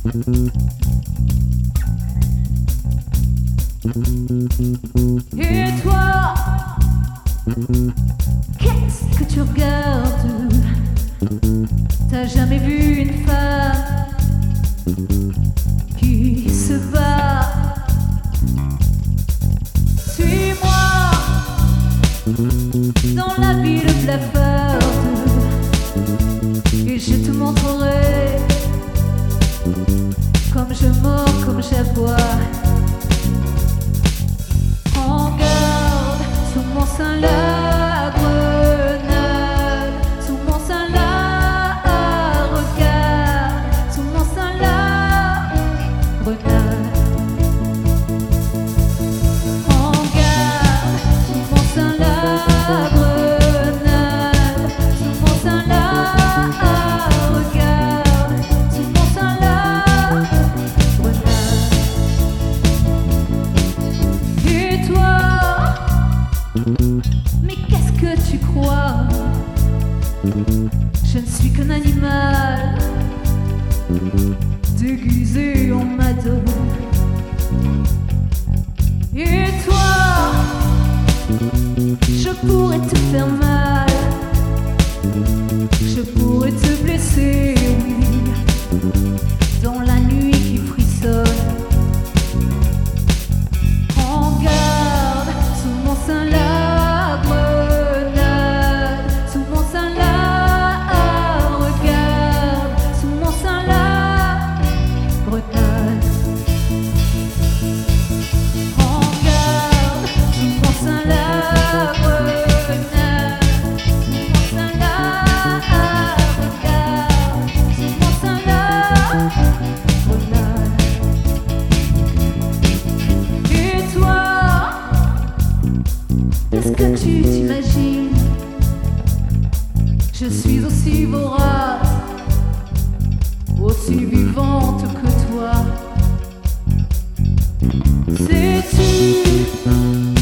Et toi, qu'est-ce que tu regardes? T'as jamais vu une femme qui se bat? Suis-moi dans la ville blafarde et je te montrerai comme je mords, comme j'aboie. Prends garde, sous mon sein la grenade, sous mon sein la regarde, sous mon sein la grenade. Prends garde, sous mon sein la grenade, sous mon sein la regarde, sous mon sein la grenade. Et toi, mais qu'est-ce que tu crois? Je ne suis qu'un animal déguisé en madone. Et toi, je pourrais te faire mal, je pourrais te blesser, oui, dans la nuit qui frissonne. Prends garde, sous mon sein la grenade, sous mon sein la regarde, sous mon sein la grenade. Prends garde, sous mon sein la grenade, sous mon sein la regarde, sous mon sein la grenade. Et toi, est-ce que tu t'imagines? Je suis aussi vorace, aussi vivante que toi. Sais-tu